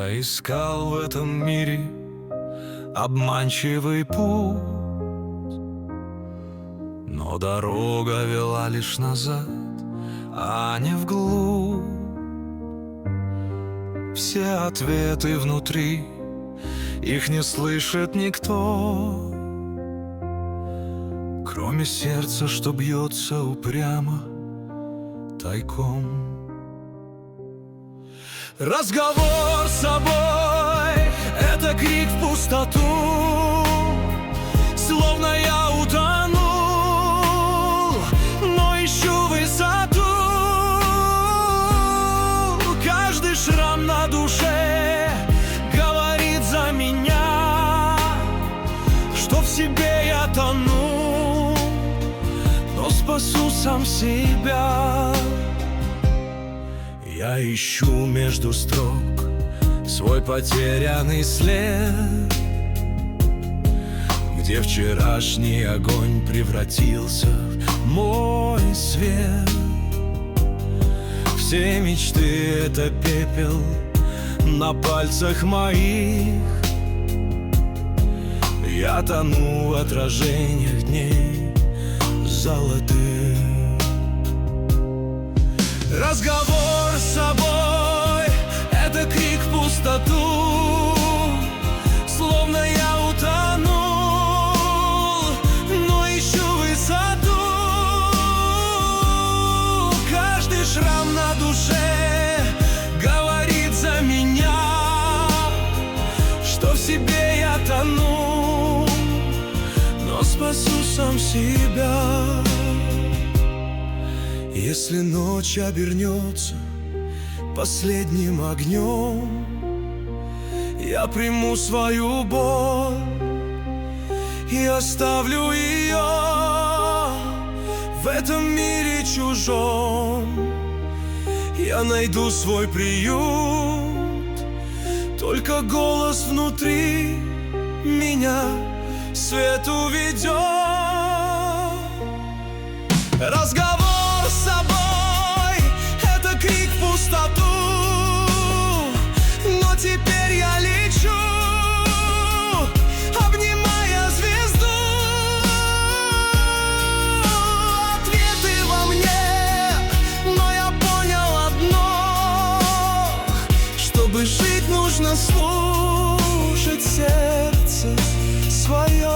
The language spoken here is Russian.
Я искал в этом мире обманчивый путь, но дорога вела лишь назад, а не вглубь. Все ответы внутри, их не слышит никто, кроме сердца, что бьется упрямо тайком. Разговор с собой — это крик в пустоту, словно я утонул, но ищу высоту. Каждый шрам на душе говорит за меня, что в себе я тону, но спасу сам себя. Я ищу между строк свой потерянный след, где вчерашний огонь превратился в мой свет. Все мечты — это пепел на пальцах моих. Я тону в отражениях дней золотых. Разговор с собой — это крик в пустоту, словно я утонул, но ищу высоту. Каждый шрам на душе говорит за меня, что в себе я тону, но спасу сам себя. Если ночь обернется последним огнем, я приму свою боль и оставлю ее в этом мире чужом. Я найду свой приют, только голос внутри меня свету ведет. Разговор с собой — это крик в пустоту, но теперь я лечу, обнимая звезду. Ответы во мне, но я понял одно: чтобы жить, нужно слушать сердце свое.